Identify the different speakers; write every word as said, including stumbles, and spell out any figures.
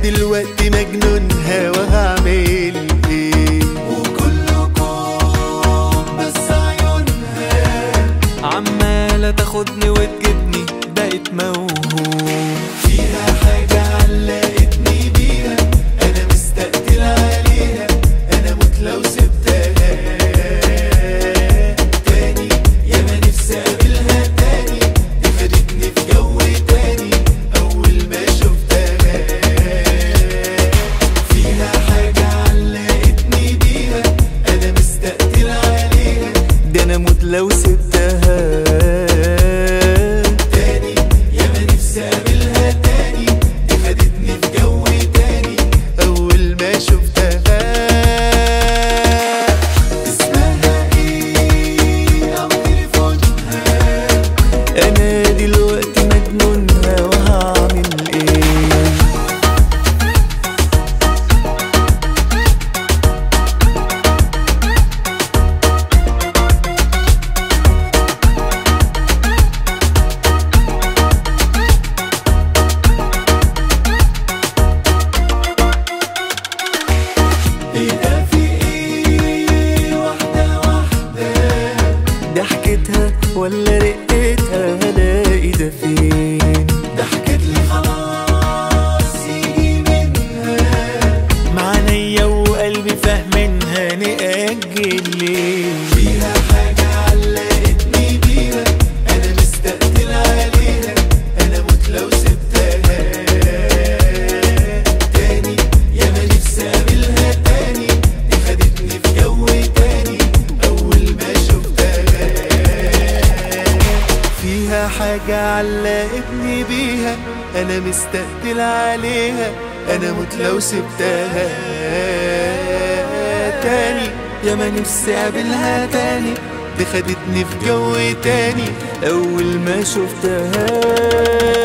Speaker 1: دلوقتي مجنونها وهعمل ايه؟ وكلكم بس عيونها
Speaker 2: عمالة تاخدني وتجيبني بقيت موهوم.
Speaker 1: فيها حاجة علقتني بيها أنا مستقتل عليها، أنا موت لو سبتها تاني. ياما نفسي أقابلها تاني، دي خدتني في جو تاني أول ما شفتها. فيها حاجة علقتني بيها أنا مستقتل عليها، دي أنا موت لو سبتها تاني. ياما نفسي أقابلها تاني، دي خدتني في جو تاني أول ما شفتها. اسمها ايه أو تليفونها؟ أنا دلوقتي مجنونها وهعمل ايه؟ ايه ده في ايه؟ واحدة واحدة ضحكتها ولا رقتها؟ هلاقي ده فين؟ ضحكت لي خلاص يجي منها، معنيا وقلبي فاهمينها نأجل ليه؟ فيها حاجة علقتني بيها أنا مستقتل عليها، أنا موت لو سبتها تاني. ياما نفسي أقابلها تاني، دي خدتني في جو تاني أول ما شفتها. فيها حاجة علقتني بيها أنا مستقتل عليها، أنا موت لو سبتها تاني. ياما نفسي أقابلها تاني، دي خدتني في جو تاني أول ما شفتها.